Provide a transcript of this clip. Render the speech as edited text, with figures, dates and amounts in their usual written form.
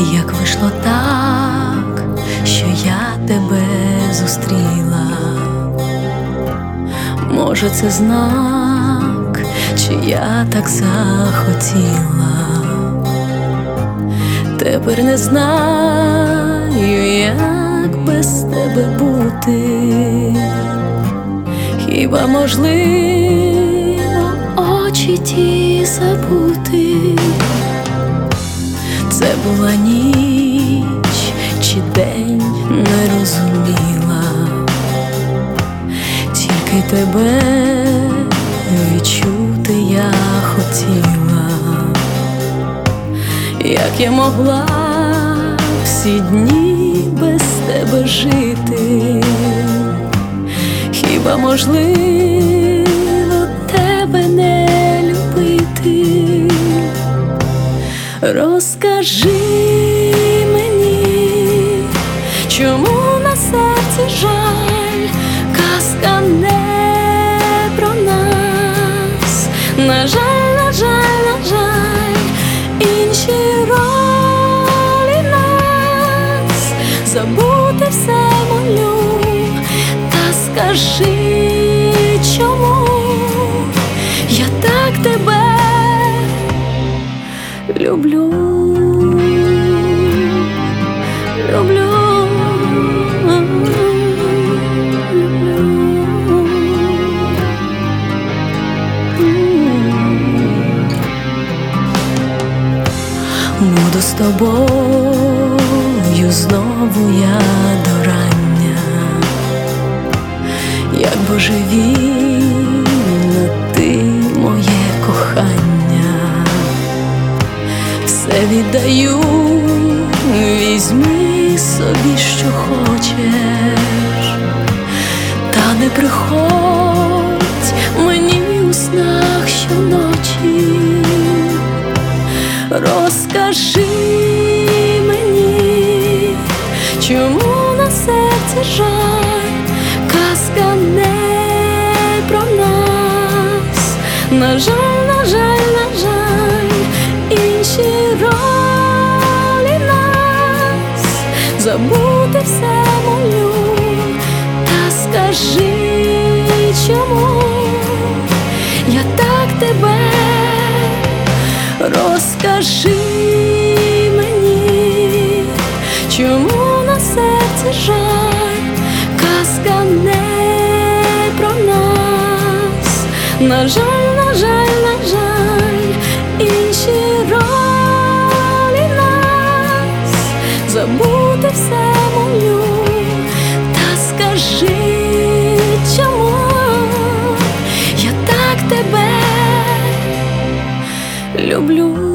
як вийшло так, що я тебе зустріла. Може, це знак, чи я так захотіла. Тепер не знаю, як без тебе бути. Хіба можливо очі ті забути? Це була ніч чи день, не розуміла. Тільки тебе відчути я хотіла. Як я могла всі дні без тебе жити? Хіба можливо тебе не любити? Розкажи мені, чому на серці жаль? Казка не про нас. На жаль, на жаль, на жаль, інші ролі нас. Забути все молю, та скажи, чому я так тебе люблю, люблю. Буду з тобою знову я до рання, як божевільна ти моє кохання. Все віддаю, візьми собі, що хочеш, та не приходь мені у снах щоночі. Розкажи мені, чому на серці жаль? Казка не про нас. На жаль, на жаль, на жаль, інші ролі нас. Забути все молю, та скажи, чому я так тебе. Розкажи мені, чому на серці жаль? Казка не про нас. На жаль, на жаль, на жаль, інші ролі нас. Забути все молю, та скажи, чому я так тебе люблю.